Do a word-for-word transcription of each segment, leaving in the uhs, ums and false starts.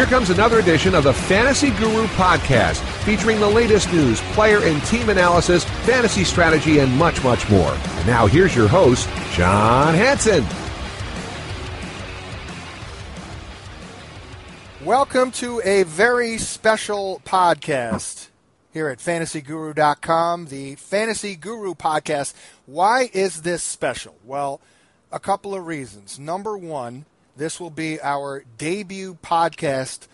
Here comes another edition of the Fantasy Guru Podcast, featuring the latest news, player and team analysis, fantasy strategy, and much, much more. And now here's your host, John Hansen. Welcome to a very special podcast here at fantasy guru dot com, the Fantasy Guru Podcast. Why is this special? Well, a couple of reasons. Number one, this will be our debut podcast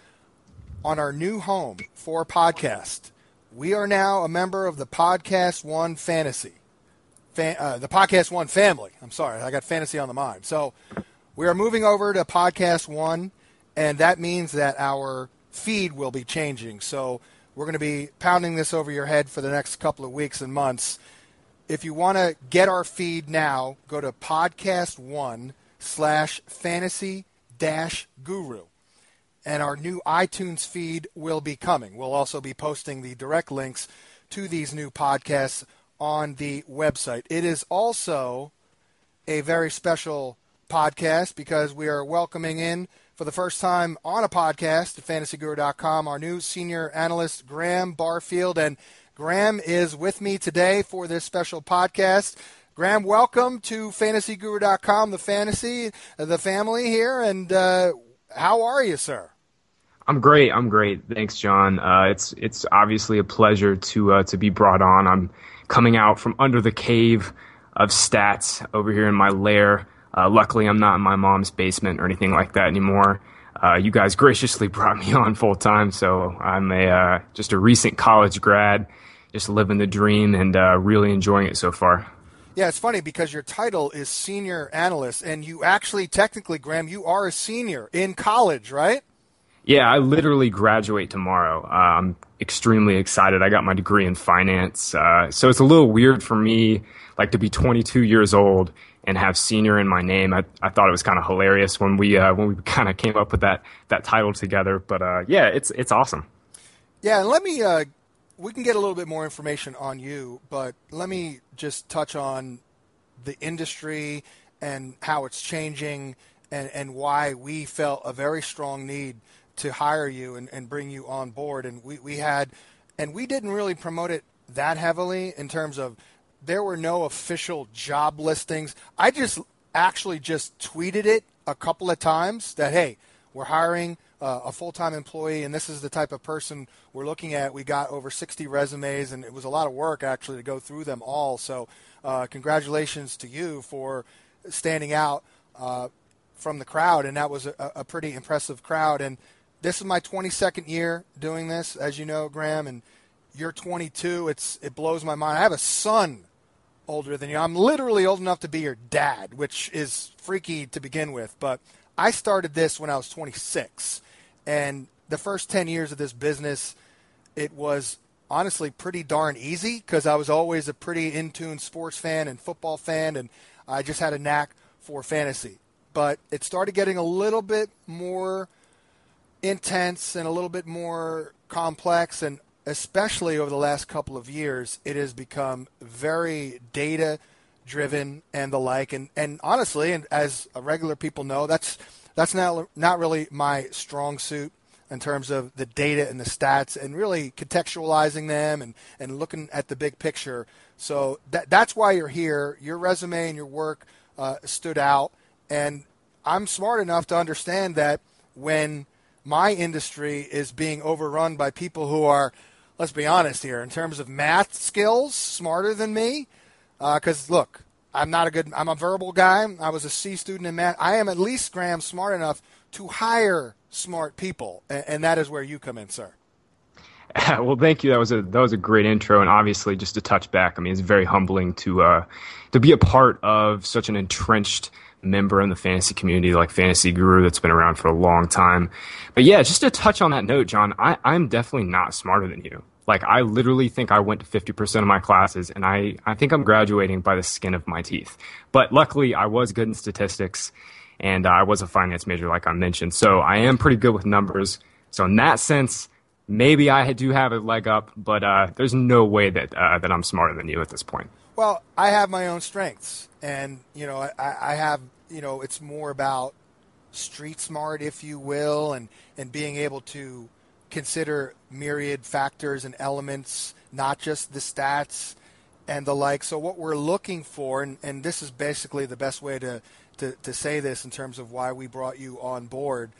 on our new home for podcast. We are now a member of the Podcast One Fantasy, Fan, uh, the Podcast One family. I'm sorry, I got fantasy on the mind. So we are moving over to Podcast One, and that means that our feed will be changing. So we're going to be pounding this over your head for the next couple of weeks and months. If you want to get our feed now, go to Podcast One slash fantasy dash guru. And our new iTunes feed will be coming. We'll also be posting the direct links to these new podcasts on the website. It is also a very special podcast because we are welcoming in for the first time on a podcast at fantasy guru dot com our new senior analyst, Graham Barfield. And Graham is with me today for this special podcast. Graham, welcome to fantasy guru dot com, the fantasy, the family here, and uh, how are you, sir? I'm great. I'm great. Thanks, John. Uh, it's it's obviously a pleasure to uh, to be brought on. I'm coming out from under the cave of stats over here in my lair. Uh, luckily, I'm not in my mom's basement or anything like that anymore. Uh, you guys graciously brought me on full time, so I'm a uh, just a recent college grad, just living the dream and uh, really enjoying it so far. Yeah, it's funny because your title is senior analyst, and you actually, technically, Graham, you are a senior in college, right? Yeah, I literally graduate tomorrow. Uh, I'm extremely excited. I got my degree in finance, uh, so it's a little weird for me, like to be twenty-two years old and have senior in my name. I, I thought it was kind of hilarious when we uh, when we kind of came up with that that title together. But uh, yeah, it's it's awesome. Yeah, and let me. Uh, we can get a little bit more information on you, but let me just touch on the industry and how it's changing, and, and why we felt a very strong need to hire you and, and bring you on board. And we, we had, and we didn't really promote it that heavily in terms of there were no official job listings. I just actually just tweeted it a couple of times that, hey, we're hiring uh, a full-time employee, and this is the type of person we're looking at. We got over sixty resumes, and it was a lot of work actually to go through them all. So uh, congratulations to you for standing out uh, from the crowd, and that was a, a pretty impressive crowd. And this is my twenty-second year doing this, as you know, Graham, and you're twenty-two. It's it blows my mind. I have a son older than you. I'm literally old enough to be your dad, which is freaky to begin with. But I started this when I was twenty-six, and the first ten years of this business, it was honestly pretty darn easy because I was always a pretty in-tune sports fan and football fan, and I just had a knack for fantasy. But it started getting a little bit more intense and a little bit more complex, and especially over the last couple of years, it has become very data driven and the like. And, and honestly, and as regular people know, that's that's not not really my strong suit in terms of the data and the stats and really contextualizing them and, and looking at the big picture. So that that's why you're here. Your resume and your work uh, stood out, and I'm smart enough to understand that when my industry is being overrun by people who are, let's be honest here, in terms of math skills, smarter than me. Because, uh, look, I'm not a good, I'm a verbal guy. I was a C student in math. I am at least, Graham, smart enough to hire smart people. And, and that is where you come in, sir. Well, thank you. That was a that was a great intro, and obviously, just to touch back, I mean, it's very humbling to uh, to be a part of such an entrenched member in the fantasy community like Fantasy Guru that's been around for a long time. But yeah, just to touch on that note, John, I, I'm definitely not smarter than you. Like, I literally think I went to fifty percent of my classes, and I, I think I'm graduating by the skin of my teeth. But luckily, I was good in statistics, and uh, I was a finance major, like I mentioned. So I am pretty good with numbers. So in that sense, maybe I do have a leg up, but uh, there's no way that uh, that I'm smarter than you at this point. Well, I have my own strengths, and, you know, I, I have, you know, it's more about street smart, if you will, and, and being able to consider myriad factors and elements, not just the stats and the like. So what we're looking for, and, and this is basically the best way to, to, to say this in terms of why we brought you on board,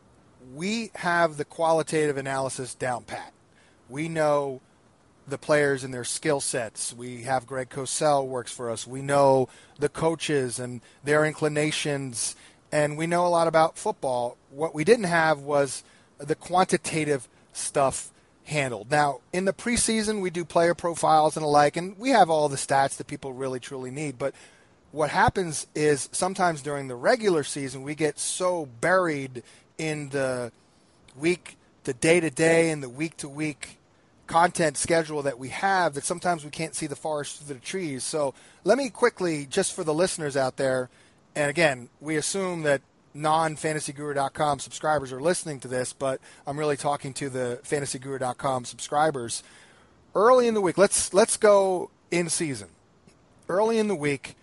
we have the qualitative analysis down pat. We know the players and their skill sets. We have Greg Cosell works for us. We know the coaches and their inclinations, and we know a lot about football. What we didn't have was the quantitative stuff handled. Now, in the preseason, we do player profiles and the like, and we have all the stats that people really, truly need. But what happens is sometimes during the regular season, we get so buried in the week, the day-to-day and the week-to-week content schedule that we have that sometimes we can't see the forest through the trees. So let me quickly, just for the listeners out there, and again, we assume that non fantasy guru dot com subscribers are listening to this, but I'm really talking to the fantasy guru dot com subscribers. Early in the week, let's let's go in season. Early in the week,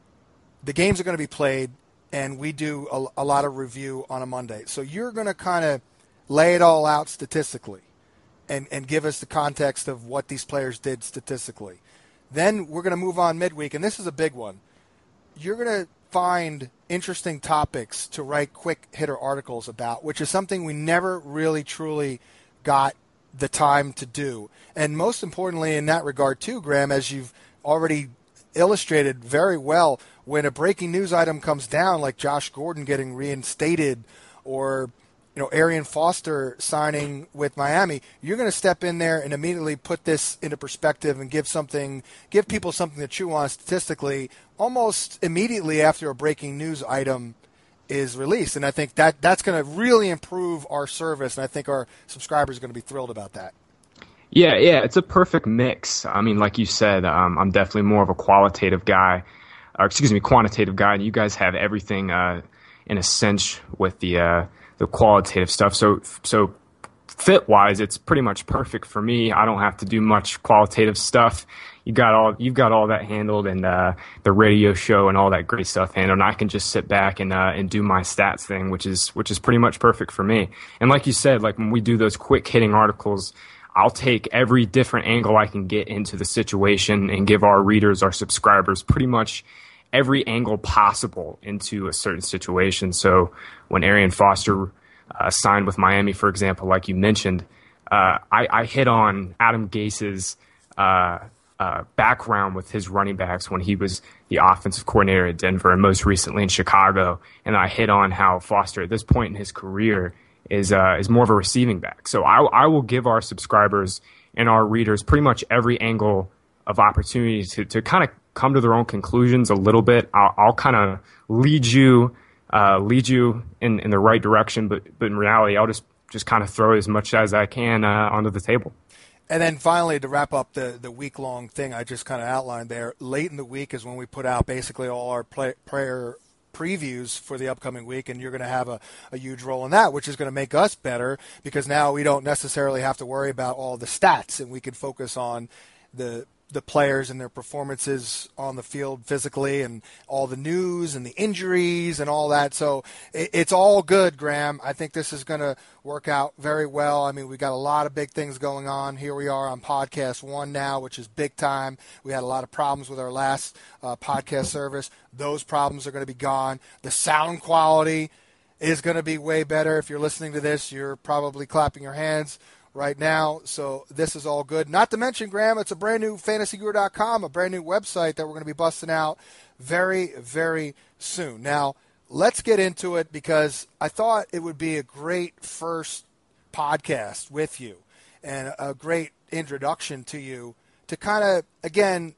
the games are going to be played, and we do a, a lot of review on a Monday. So you're going to kind of lay it all out statistically and, and give us the context of what these players did statistically. Then we're going to move on midweek, and this is a big one. You're going to find interesting topics to write quick hitter articles about, which is something we never really truly got the time to do. And most importantly in that regard too, Graham, as you've already illustrated very well, when a breaking news item comes down, like Josh Gordon getting reinstated or you know, Arian Foster signing with Miami, you're going to step in there and immediately put this into perspective and give something, give people something to chew on statistically almost immediately after a breaking news item is released. And I think that that's going to really improve our service, and I think our subscribers are going to be thrilled about that. Yeah, yeah, it's a perfect mix. I mean, like you said, um, I'm definitely more of a qualitative guy, or excuse me, quantitative guy, and you guys have everything uh, in a cinch with the uh, the qualitative stuff. So, so fit-wise, it's pretty much perfect for me. I don't have to do much qualitative stuff. You got all you've got all that handled, and uh, the radio show and all that great stuff handled. And I can just sit back and uh, and do my stats thing, which is which is pretty much perfect for me. And like you said, like when we do those quick hitting articles, I'll take every different angle I can get into the situation and give our readers, our subscribers, pretty much every angle possible into a certain situation. So when Arian Foster uh, signed with Miami, for example, like you mentioned, uh, I, I hit on Adam Gase's uh, uh, background with his running backs when he was the offensive coordinator at Denver and most recently in Chicago. And I hit on how Foster at this point in his career is uh, is more of a receiving back. So I, I will give our subscribers and our readers pretty much every angle of opportunity to, to kind of come to their own conclusions a little bit. I'll, I'll kind of lead you uh, lead you in, in the right direction, but but in reality, I'll just, just kind of throw as much as I can uh, onto the table. And then finally, to wrap up the, the week-long thing I just kind of outlined there, late in the week is when we put out basically all our play, prayer previews for the upcoming week, and you're going to have a, a huge role in that, which is going to make us better because now we don't necessarily have to worry about all the stats, and we can focus on the the players and their performances on the field physically and all the news and the injuries and all that. So it, it's all good, Graham. I think this is going to work out very well. I mean, we got a lot of big things going on. Here we are on podcast one now, which is big time. We had a lot of problems with our last uh, podcast service. Those problems are going to be gone. The sound quality is going to be way better. If you're listening to this, you're probably clapping your hands right now. So this is all good. Not to mention, Graham, it's a brand new fantasy guru dot com, a brand new website that we're going to be busting out very, very soon. Now, let's get into it because I thought it would be a great first podcast with you and a great introduction to you to kind of, again,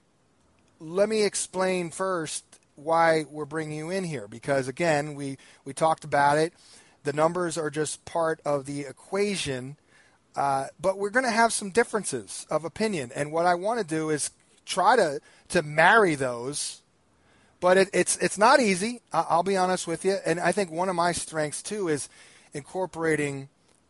let me explain first why we're bringing you in here because, again, we, we talked about it. The numbers are just part of the equation. Uh, but we're going to have some differences of opinion. And what I want to do is try to, to marry those. But it, it's it's not easy, I'll be honest with you. And I think one of my strengths, too, is incorporating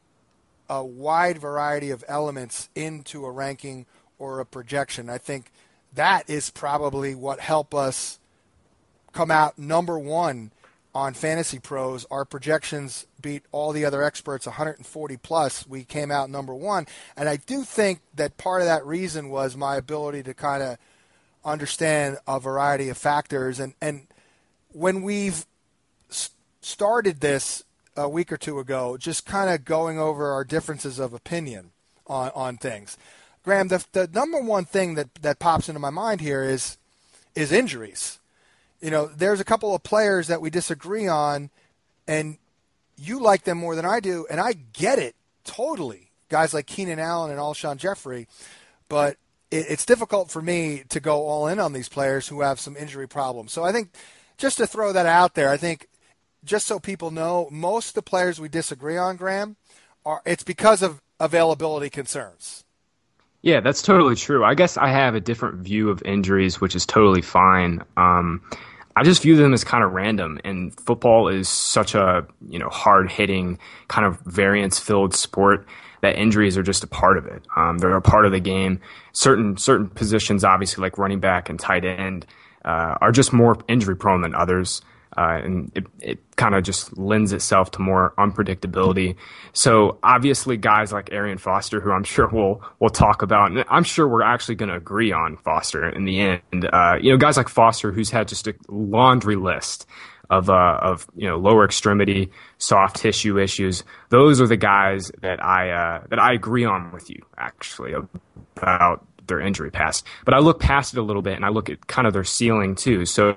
a wide variety of elements into a ranking or a projection. I think that is probably what helped us come out number one on Fantasy Pros. Our projections beat all the other experts one hundred forty plus. We came out number one. And I do think that part of that reason was my ability to kind of understand a variety of factors. And, and when we've started this a week or two ago, just kind of going over our differences of opinion on, on things. Graham, the, the number one thing that, that pops into my mind here is is injuries. You know, there's a couple of players that we disagree on, and you like them more than I do, and I get it totally. Guys like Keenan Allen and Alshon Jeffrey, but it, it's difficult for me to go all in on these players who have some injury problems. So I think just to throw that out there, I think just so people know, most of the players we disagree on, Graham, are it's because of availability concerns. Yeah, that's totally true. I guess I have a different view of injuries, which is totally fine. Um, I just view them as kind of random, and football is such a, you know, hard-hitting, kind of variance-filled sport that injuries are just a part of it. Um, they're a part of the game. Certain certain positions, obviously, like running back and tight end, uh, are just more injury-prone than others. Uh, and it, it kind of just lends itself to more unpredictability. So obviously guys like Arian Foster, who I'm sure we'll, we'll talk about, and I'm sure we're actually going to agree on Foster in the end. Uh, you know, guys like Foster, who's had just a laundry list of, uh, of, you know, lower extremity, soft tissue issues. Those are the guys that I, uh, that I agree on with you actually about their injury past. But I look past it a little bit and I look at kind of their ceiling too. So,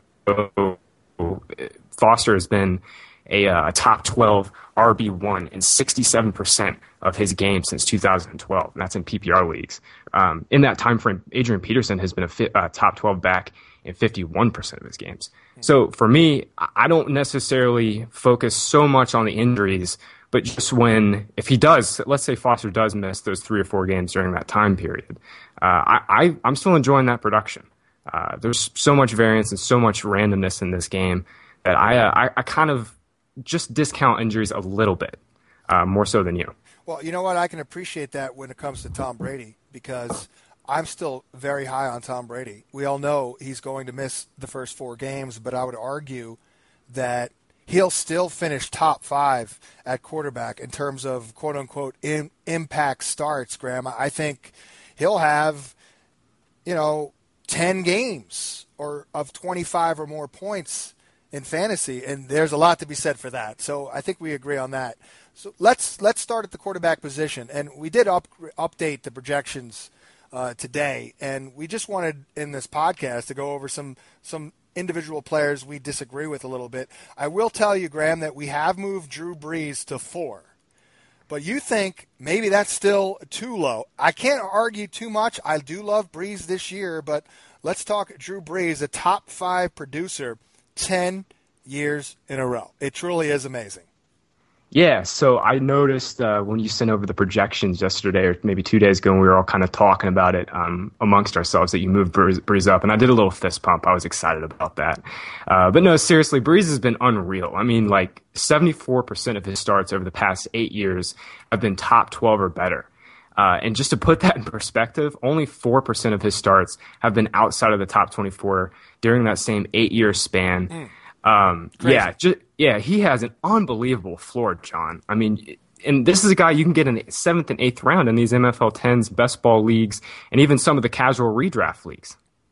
Foster has been a, a top twelve R B one in sixty-seven percent of his games since two thousand twelve, and that's in P P R leagues. Um, in that time frame, Adrian Peterson has been a fi- uh, top twelve back in fifty-one percent of his games. So for me, I don't necessarily focus so much on the injuries, but just when, if he does, let's say Foster does miss those three or four games during that time period, uh, I, I, I'm still enjoying that production. Uh, there's so much variance and so much randomness in this game that I, uh, I, I kind of just discount injuries a little bit, uh, more so than you. Well, you know what? I can appreciate that when it comes to Tom Brady because I'm still very high on Tom Brady. We all know he's going to miss the first four games, but I would argue that he'll still finish top five at quarterback in terms of quote-unquote in, impact starts, Graham. I think he'll have, you know, ten games or of twenty-five or more points in fantasy, and there's a lot to be said for that. So I think we agree on that. So let's let's start at the quarterback position, and we did up, update the projections uh, today, and we just wanted in this podcast to go over some some individual players we disagree with a little bit. I will tell you, Graham, that we have moved Drew Brees to four. But you think maybe that's still too low. I can't argue too much. I do love Brees this year, but let's talk Drew Brees, a top five producer, ten years in a row. It truly is amazing. Yeah, so I noticed uh, when you sent over the projections yesterday or maybe two days ago, and we were all kind of talking about it um, amongst ourselves that you moved Brees, Brees up, and I did a little fist pump. I was excited about that. Uh, but no, seriously, Brees has been unreal. I mean, like seventy-four percent of his starts over the past eight years have been top twelve or better. Uh, and just to put that in perspective, only four percent of his starts have been outside of the top twenty-four during that same eight-year span. Mm. Um, yeah, just, yeah, he has an unbelievable floor, John. I mean, and this is a guy you can get in the seventh and eighth round in these N F L tens, best ball leagues, and even some of the casual redraft leagues.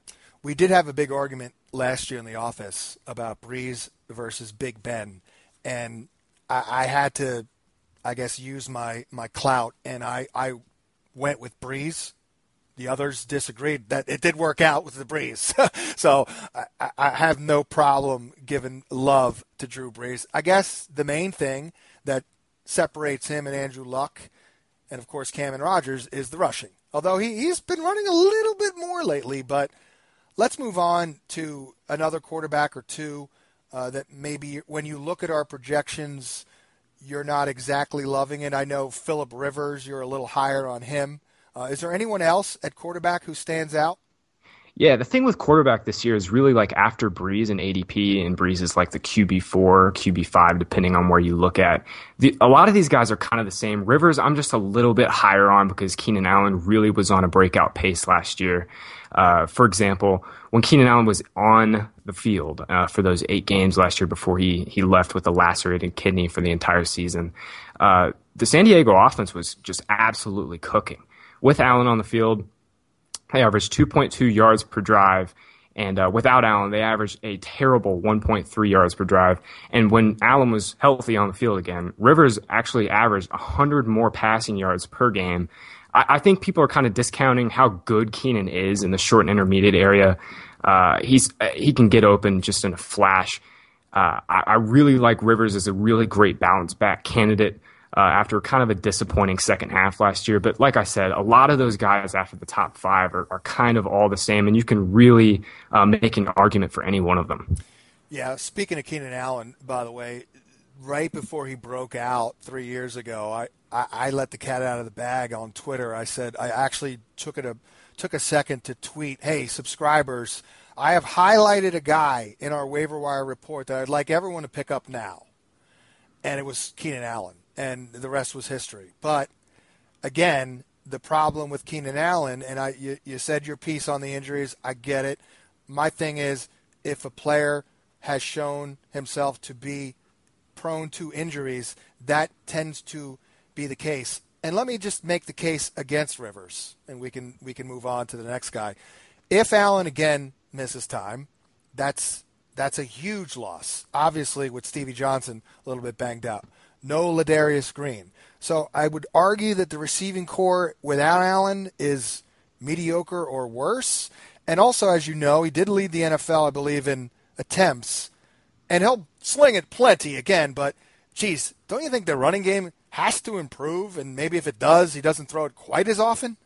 We did have a big argument last year in the office about Brees versus Big Ben, and I, I had to, I guess, use my, my clout, and I, I went with Brees. The others disagreed that it did work out with the Brees. So I, I have no problem giving love to Drew Brees. I guess the main thing that separates him and Andrew Luck and, of course, Cameron Rodgers is the rushing. Although he, he's been running a little bit more lately. But let's move on to another quarterback or two uh, that maybe when you look at our projections, you're not exactly loving it. I know Phillip Rivers, you're a little higher on him. Uh, is there anyone else at quarterback who stands out? Yeah, the thing with quarterback this year is really like after Breeze and A D P, and Breeze is like the Q B four, Q B five, depending on where you look at. The, a lot of these guys are kind of the same. Rivers, I'm just a little bit higher on because Keenan Allen really was on a breakout pace last year. Uh, for example, when Keenan Allen was on the field uh, for those eight games last year before he he left with a lacerated kidney for the entire season, uh, the San Diego offense was just absolutely cooking. With Allen on the field, they averaged two point two yards per drive, and uh, without Allen, they averaged a terrible one point three yards per drive. And when Allen was healthy on the field again, Rivers actually averaged one hundred more passing yards per game. I, I think people are kind of discounting how good Keenan is in the short and intermediate area. Uh, he's he can get open just in a flash. Uh, I, I really like Rivers as a really great bounce back candidate. Uh, after kind of a disappointing second half last year. But like I said, a lot of those guys after the top five are, are kind of all the same, and you can really uh, make an argument for any one of them. Yeah, speaking of Keenan Allen, by the way, right before he broke out three years ago, I, I, I let the cat out of the bag on Twitter. I said I actually took it a took a second to tweet, hey, subscribers, I have highlighted a guy in our waiver wire report that I'd like everyone to pick up now. And it was Keenan Allen. And the rest was history. But, again, the problem with Keenan Allen, and I, you, you said your piece on the injuries, I get it. My thing is, if a player has shown himself to be prone to injuries, that tends to be the case. And let me just make the case against Rivers, and we can we can move on to the next guy. If Allen, again, misses time, that's that's a huge loss. Obviously, with Stevie Johnson a little bit banged up. No Ladarius Green. So I would argue that the receiving core without Allen is mediocre or worse. And also, as you know, he did lead the N F L, I believe, in attempts. And he'll sling it plenty again. But, geez, don't you think the running game has to improve? And maybe if it does, he doesn't throw it quite as often?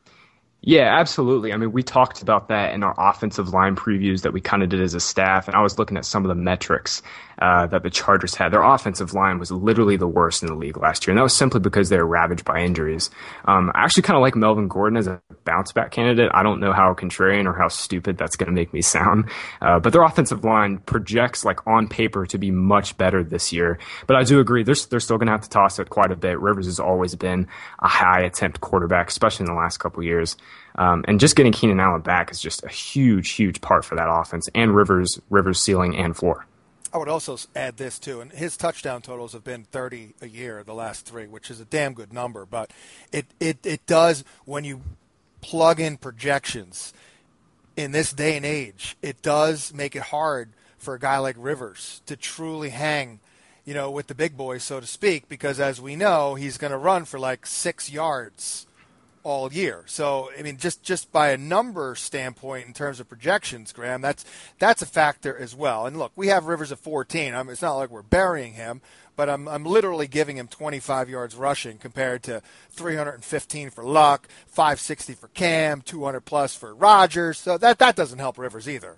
Yeah, absolutely. I mean, we talked about that in our offensive line previews that we kind of did as a staff, and I was looking at some of the metrics uh, that the Chargers had. Their offensive line was literally the worst in the league last year, and that was simply because they were ravaged by injuries. Um, I actually kind of like Melvin Gordon as a bounce-back candidate. I don't know how contrarian or how stupid that's going to make me sound, uh, but their offensive line projects, like on paper, to be much better this year. But I do agree, they're, they're still going to have to toss it quite a bit. Rivers has always been a high-attempt quarterback, especially in the last couple years. Um, and just getting Keenan Allen back is just a huge, huge part for that offense and Rivers, Rivers' ceiling and floor. I would also add this, too, and his touchdown totals have been thirty a year the last three, which is a damn good number. But it, it, it does, when you plug in projections in this day and age, it does make it hard for a guy like Rivers to truly hang, you know, with the big boys, so to speak, because as we know, he's going to run for like six yards all year. So, I mean, just, just by a number standpoint in terms of projections, Graham, that's that's a factor as well. And look, we have Rivers at fourteen. I mean, it's not like we're burying him, but I'm I'm literally giving him twenty-five yards rushing compared to three hundred fifteen for Luck, five sixty for Cam, two hundred plus for Rodgers. So that, that doesn't help Rivers either.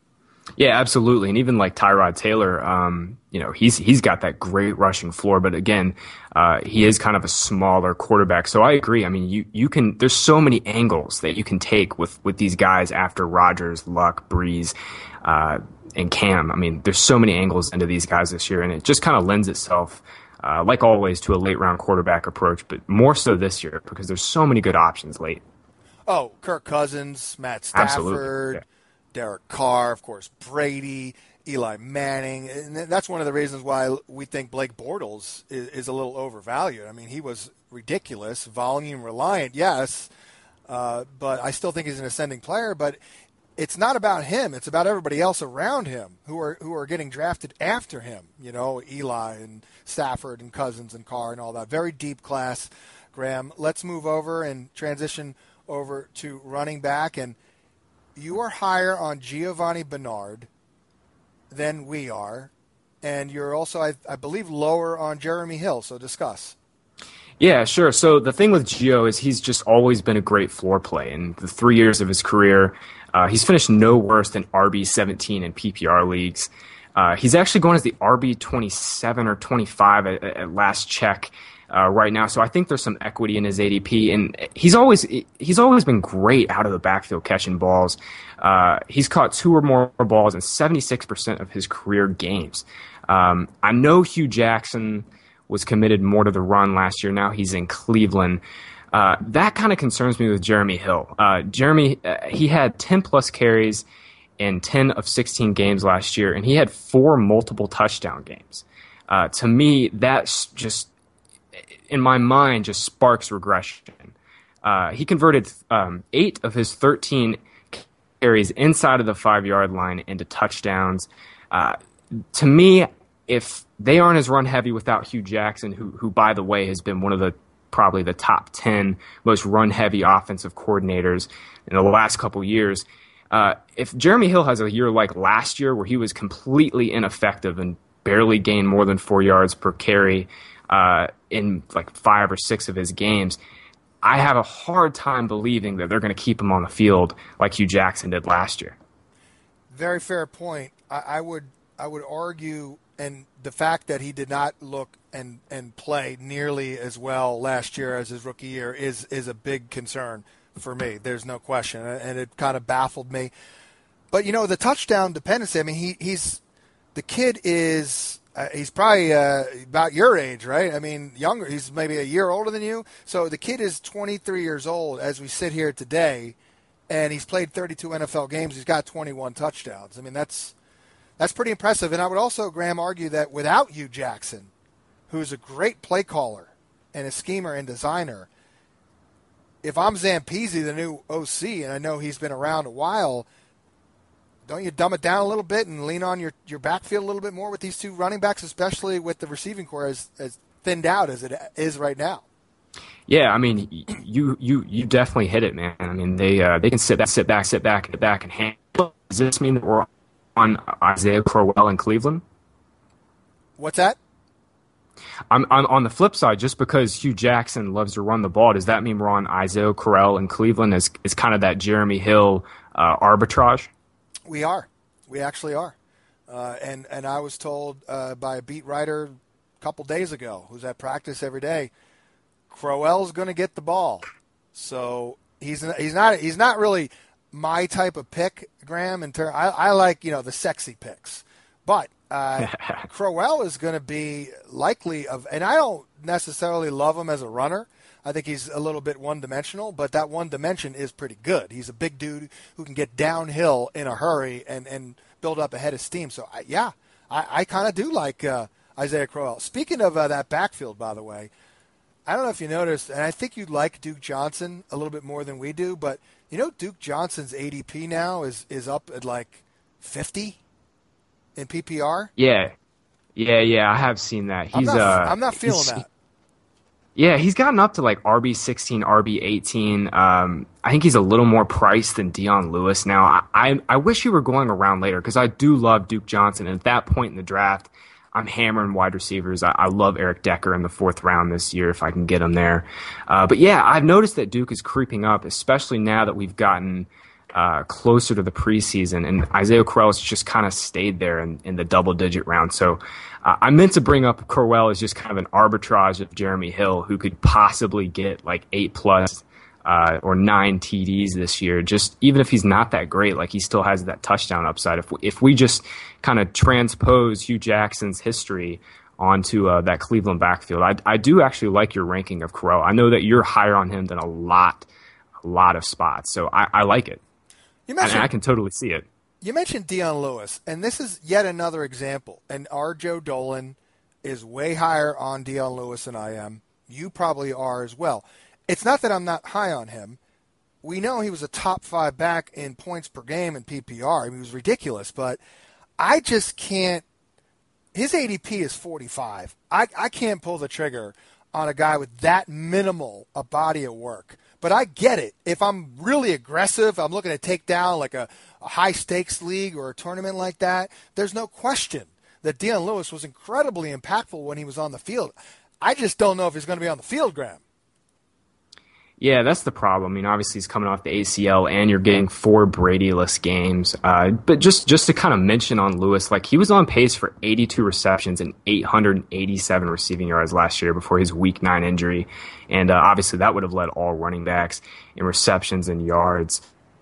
Yeah, absolutely. And even like Tyrod Taylor, um, you know, he's he's got that great rushing floor, but again, uh, he is kind of a smaller quarterback. So I agree. I mean, you, you can there's so many angles that you can take with, with these guys after Rodgers, Luck, Breeze, uh, and Cam. I mean, there's so many angles into these guys this year, and it just kind of lends itself, uh, like always, to a late round quarterback approach, but more so this year because there's so many good options late. Oh, Kirk Cousins, Matt Stafford. Absolutely. Yeah. Derek Carr, of course, Brady, Eli Manning. And that's one of the reasons why we think Blake Bortles is, is a little overvalued. I mean, he was ridiculous, volume reliant, yes, uh, but I still think he's an ascending player. But it's not about him. It's about everybody else around him who are who are getting drafted after him. You know, Eli and Stafford and Cousins and Carr and all that. Very deep class, Graham. Let's move over and transition over to running back. And you are higher on Giovanni Bernard than we are, and you're also, I, I believe, lower on Jeremy Hill, so discuss. Yeah, sure. So the thing with Gio is he's just always been a great floor play. In the three years of his career, uh, he's finished no worse than R B seventeen in P P R leagues. Uh, he's actually going as the R B twenty-seven or twenty-five at, at last check uh, right now. So I think there's some equity in his A D P, and he's always he's always been great out of the backfield catching balls. Uh, he's caught two or more balls in seventy-six percent of his career games. Um, I know Hugh Jackson was committed more to the run last year. Now he's in Cleveland. Uh, that kind of concerns me with Jeremy Hill. Uh, Jeremy, uh, he had ten plus carries in ten of sixteen games last year, and he had four multiple touchdown games. Uh, to me, that's just, in my mind, just sparks regression. Uh, he converted um, eight of his thirteen carries inside of the five-yard line into touchdowns. Uh, to me, if they aren't as run-heavy without Hugh Jackson, who, who, by the way, has been one of the probably the top ten most run-heavy offensive coordinators in the last couple years, uh, if Jeremy Hill has a year like last year where he was completely ineffective and barely gained more than four yards per carry uh, in like five or six of his games, I have a hard time believing that they're going to keep him on the field like Hugh Jackson did last year. Very fair point. I, I would I would argue, and the fact that he did not look and, and play nearly as well last year as his rookie year is is a big concern for me. There's no question, and it kind of baffled me. But you know, the touchdown dependency. I mean, he he's the kid is. Uh, he's probably uh, about your age, right? I mean, younger. He's maybe a year older than you. So the kid is twenty-three years old as we sit here today, and he's played thirty-two N F L games. He's got twenty-one touchdowns. I mean, that's that's pretty impressive. And I would also, Graham, argue that without Hugh Jackson, who's a great play caller and a schemer and designer, if I'm Zampese, the new O C, and I know he's been around a while, don't you dumb it down a little bit and lean on your, your backfield a little bit more with these two running backs, especially with the receiving core as, as thinned out as it is right now? Yeah, I mean, you you you definitely hit it, man. I mean, they uh, they can sit back, sit back, sit back, sit back, and handle. Does this mean that we're on Isaiah Crowell in Cleveland? What's that? I'm, I'm on the flip side. Just because Hugh Jackson loves to run the ball, does that mean we're on Isaiah Crowell in Cleveland? Is is kind of that Jeremy Hill uh, arbitrage? We are. We actually are. Uh, and, and I was told uh, by a beat writer a couple days ago, who's at practice every day, Crowell's going to get the ball. So he's he's not he's not really my type of pick, Graham. In ter- I, I like, you know, the sexy picks. But uh, Crowell is going to be likely of, and I don't necessarily love him as a runner. I think he's a little bit one-dimensional, but that one dimension is pretty good. He's a big dude who can get downhill in a hurry and, and build up a head of steam. So, I, yeah, I, I kind of do like uh, Isaiah Crowell. Speaking of uh, that backfield, by the way, I don't know if you noticed, and I think you like Duke Johnson a little bit more than we do, but you know Duke Johnson's A D P now is, is up at like fifty in P P R? Yeah. Yeah, yeah, I have seen that. He's I'm not, uh, I'm not feeling that. Yeah, he's gotten up to like R B sixteen, R B eighteen. Um, I think he's a little more priced than Dion Lewis now. I, I, I wish he were going around later because I do love Duke Johnson. And at that point in the draft, I'm hammering wide receivers. I, I love Eric Decker in the fourth round this year if I can get him there. Uh, but yeah, I've noticed that Duke is creeping up, especially now that we've gotten uh, closer to the preseason. And Isaiah Crowell's just kind of stayed there in, in the double-digit round. So uh, I meant to bring up Crowell as just kind of an arbitrage of Jeremy Hill, who could possibly get like eight plus uh, or nine T Ds this year. Just even if he's not that great, like he still has that touchdown upside. If we, if we just kind of transpose Hugh Jackson's history onto uh, that Cleveland backfield, I, I do actually like your ranking of Crowell. I know that you're higher on him than a lot, a lot of spots. So I, I like it. You mentioned, and I can totally see it. You mentioned Dion Lewis, and this is yet another example. And our Joe Dolan is way higher on Dion Lewis than I am. You probably are as well. It's not that I'm not high on him. We know he was a top five back in points per game in P P R. I mean, he was ridiculous, but I just can't. His A D P is forty-five. I, I can't pull the trigger on a guy with that minimal a body of work. But I get it. If I'm really aggressive, I'm looking to take down like a, a high-stakes league or a tournament like that, there's no question that Dion Lewis was incredibly impactful when he was on the field. I just don't know if he's going to be on the field, Graham. Yeah, that's the problem. I mean, obviously he's coming off the A C L, and you're getting four Brady-less games. Uh, but just just to kind of mention on Lewis, like he was on pace for eighty-two receptions and eight hundred eighty-seven receiving yards last year before his Week Nine injury, and uh, obviously that would have led all running backs in receptions and yards.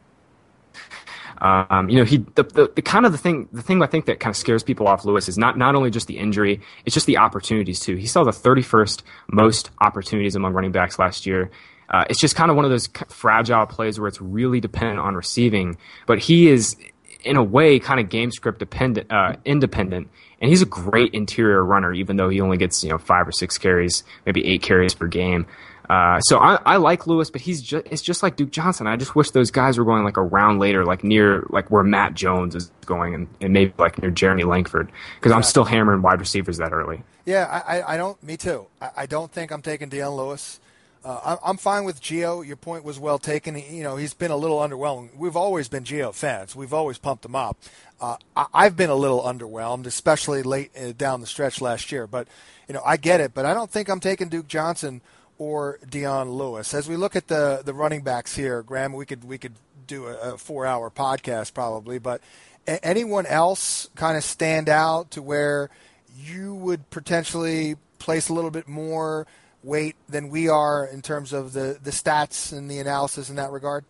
Um, you know, he the, the the kind of the thing the thing I think that kind of scares people off Lewis is not not only just the injury, it's just the opportunities too. He saw the thirty-first most opportunities among running backs last year. Uh, it's just kind of one of those fragile plays where it's really dependent on receiving. But he is, in a way, kind of game script dependent, uh, independent, and he's a great interior runner, even though he only gets you know five or six carries, maybe eight carries per game. Uh, so I, I like Lewis, but he's just it's just like Duke Johnson. I just wish those guys were going like a round later, like near like where Matt Jones is going, and, and maybe like near Jeremy Langford, because I'm still hammering wide receivers that early. Yeah, I, I don't. Me too. I, I don't think I'm taking Dion Lewis. Uh, I'm fine with Gio. Your point was well taken. He, you know, he's been a little underwhelming. We've always been Gio fans. We've always pumped him up. Uh, I, I've been a little underwhelmed, especially late uh, down the stretch last year. But, you know, I get it. But I don't think I'm taking Duke Johnson or Dion Lewis. As we look at the, the running backs here, Graham, we could we could do a, a four-hour podcast probably. But a- anyone else kind of stand out to where you would potentially place a little bit more weight than we are in terms of the, the stats and the analysis in that regard?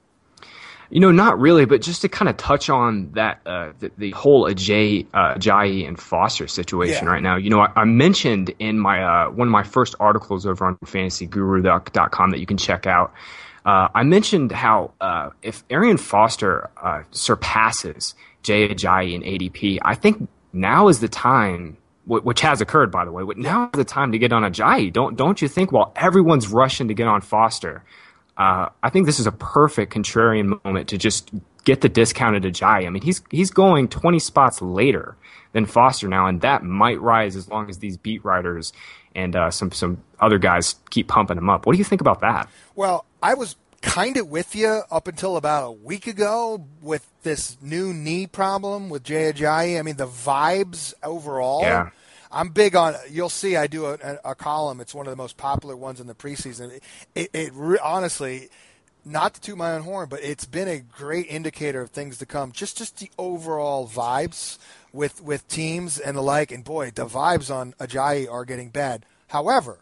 You know, not really, but just to kind of touch on that, uh, the, the whole Ajay, uh, Ajayi and Foster situation yeah. right now. You know, I, I mentioned in my uh, one of my first articles over on fantasy guru dot com that you can check out. Uh, I mentioned how uh, if Arian Foster uh, surpasses Jay Ajayi in A D P, I think now is the time. Which has occurred, by the way. But now is the time to get on Ajayi. Don't don't you think? While everyone's rushing to get on Foster, uh, I think this is a perfect contrarian moment to just get the discounted Ajayi. I mean, he's he's going twenty spots later than Foster now, and that might rise as long as these beat writers and uh, some some other guys keep pumping him up. What do you think about that? Well, I was kind of with you up until about a week ago with this new knee problem with Jay Ajayi. I mean, the vibes overall. Yeah. I'm big on. You'll see, I do a, a, a column. It's one of the most popular ones in the preseason. It, it, it re, honestly, not to toot my own horn, but it's been a great indicator of things to come. Just, just the overall vibes with with teams and the like. And boy, the vibes on Ajayi are getting bad. However,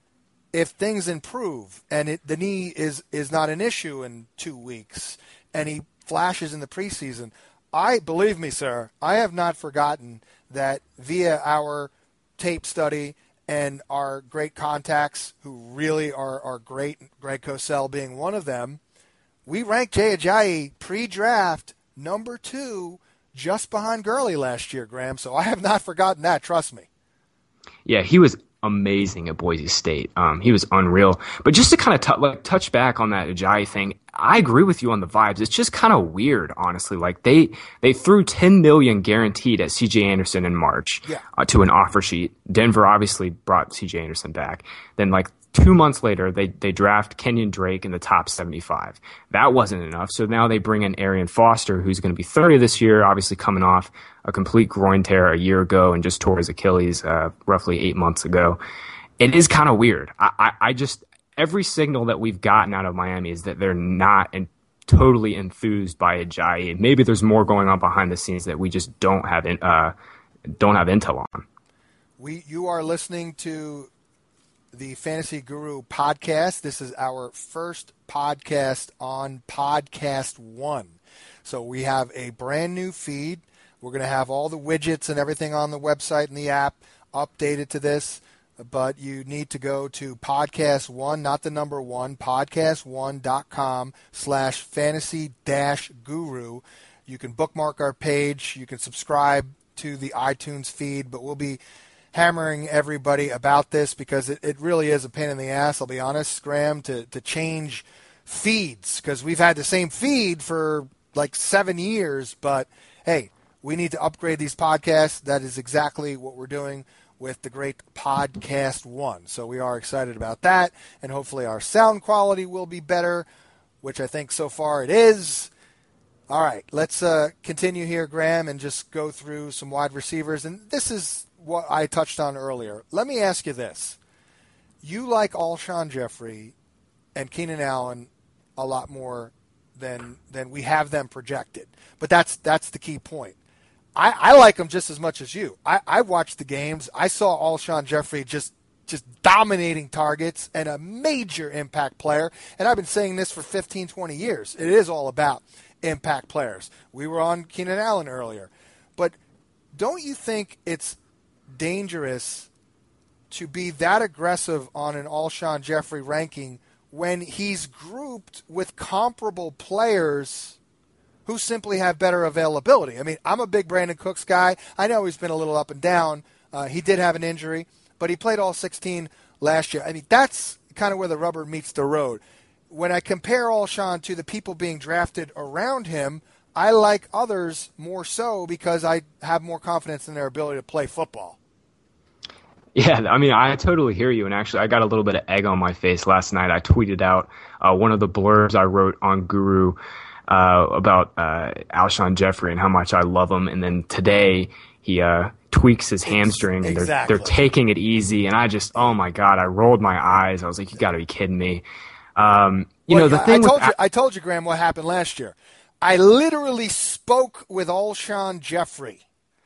if things improve and it, the knee is, is not an issue in two weeks and he flashes in the preseason, I believe me, sir, I have not forgotten that via our tape study and our great contacts who really are, are great, Greg Cosell being one of them, we ranked Jay Ajayi pre-draft number two just behind Gurley last year, Graham. So I have not forgotten that, trust me. Yeah, he was amazing at Boise State. Um, he was unreal. But just to kind of t- like touch back on that Ajayi thing, I agree with you on the vibes. It's just kind of weird, honestly. Like they they threw ten million dollars guaranteed at C J Anderson in March yeah. uh, to an offer sheet. Denver obviously brought C J Anderson back. Then like two months later, they they draft Kenyon Drake in the top seventy-five. That wasn't enough. So now they bring in Arian Foster, who's going to be thirty this year, obviously coming off a complete groin tear a year ago and just tore his Achilles uh, roughly eight months ago. It is kind of weird. I, I, I just every signal that we've gotten out of Miami is that they're not in, totally enthused by Ajayi. Maybe there's more going on behind the scenes that we just don't have in, uh, don't have intel on. We you are listening to the Fantasy Guru podcast. This is our first podcast on Podcast One. So we have a brand new feed. We're going to have all the widgets and everything on the website and the app updated to this. But you need to go to Podcast One, not the number one, podcast one dot com slash fantasy dash guru. You can bookmark our page. You can subscribe to the iTunes feed, but we'll be hammering everybody about this because it, it really is a pain in the ass, I'll be honest, Graham, to, to change feeds because we've had the same feed for like seven years. But, hey, we need to upgrade these podcasts. That is exactly what we're doing with the great Podcast One. So we are excited about that, and hopefully our sound quality will be better, which I think so far it is. All right, let's uh, continue here, Graham, and just go through some wide receivers. And this is what I touched on earlier. Let me ask you this. You like Alshon Jeffrey, and Keenan Allen a lot more than than we have them projected. But that's that's the key point. I, I like him just as much as you. I, I watched the games. I saw Alshon Jeffrey just just dominating targets and a major impact player. And I've been saying this for fifteen, twenty years. It is all about impact players. We were on Keenan Allen earlier. But don't you think it's dangerous to be that aggressive on an Alshon Jeffrey ranking when he's grouped with comparable players who simply have better availability? I mean, I'm a big Brandon Cooks guy. I know he's been a little up and down. Uh, he did have an injury, but he played all sixteen last year. I mean, that's kind of where the rubber meets the road. When I compare Alshon to the people being drafted around him, I like others more so because I have more confidence in their ability to play football. Yeah, I mean, I totally hear you. And actually, I got a little bit of egg on my face last night. I tweeted out uh, one of the blurbs I wrote on Guru uh, about uh, Alshon Jeffrey and how much I love him. And then today he uh, tweaks his hamstring and exactly. they're, they're taking it easy. And I just, oh my God, I rolled my eyes. I was like, you got to be kidding me. Um, you well, know, the I, thing I told with, you, I told you, Graham, what happened last year. I literally spoke with Alshon Jeffrey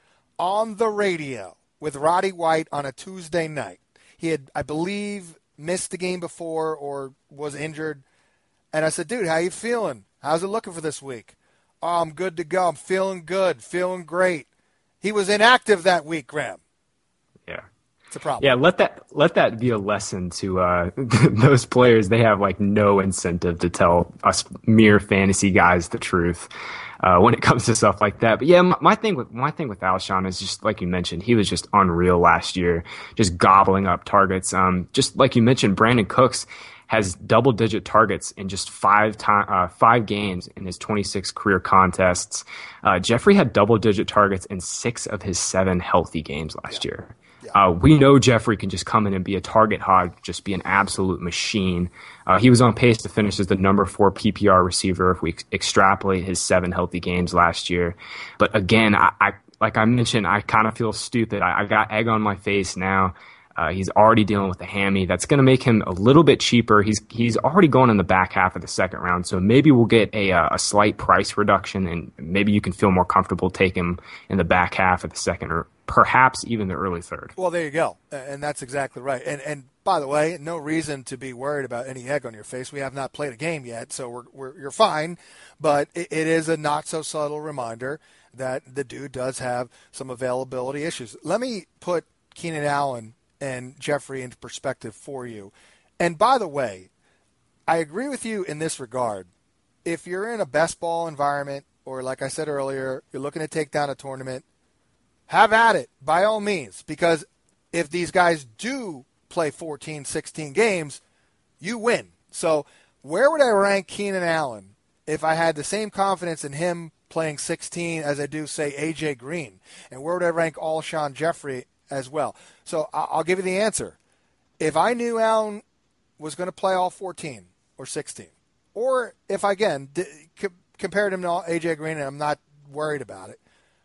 on the radio with Roddy White on a Tuesday night. He had, I believe, missed the game before or was injured. And I said, dude, how you feeling? How's it looking for this week? Oh, I'm good to go. I'm feeling good, feeling great. He was inactive that week, Graham. Yeah. It's a problem. Yeah, let that let that be a lesson to uh, those players. They have like no incentive to tell us mere fantasy guys the truth uh, when it comes to stuff like that. But yeah, my, my thing with my thing with Alshon is just like you mentioned, he was just unreal last year, just gobbling up targets. Um, just like you mentioned, Brandon Cooks has double-digit targets in just five time, uh, five games in his twenty-six career contests. Uh, Jeffrey had double-digit targets in six of his seven healthy games last yeah. year. Yeah. Uh, we know Jeffrey can just come in and be a target hog, just be an absolute machine. Uh, he was on pace to finish as the number four P P R receiver if we ex- extrapolate his seven healthy games last year. But again, I, I like I mentioned, I kind of feel stupid. I, I got egg on my face now. Uh, he's already dealing with a hammy. That's going to make him a little bit cheaper. He's he's already going in the back half of the second round, so maybe we'll get a a slight price reduction, and maybe you can feel more comfortable taking him in the back half of the second, or perhaps even the early third. Well, there you go, and that's exactly right. And and by the way, no reason to be worried about any egg on your face. We have not played a game yet, so we're, we're you're fine. But it, it is a not so subtle reminder that the dude does have some availability issues. Let me put Keenan Allen and Jeffrey into perspective for you. And by the way, I agree with you in this regard. If you're in a best ball environment, or like I said earlier, you're looking to take down a tournament, have at it, by all means. Because if these guys do play fourteen, sixteen games, you win. So where would I rank Keenan Allen if I had the same confidence in him playing sixteen as I do, say, A J Green? And where would I rank Alshon Jeffrey as well? So I'll give you the answer. If I knew Allen was going to play all fourteen or sixteen, or if I, again, d- compared him to A J Green and I'm not worried about it,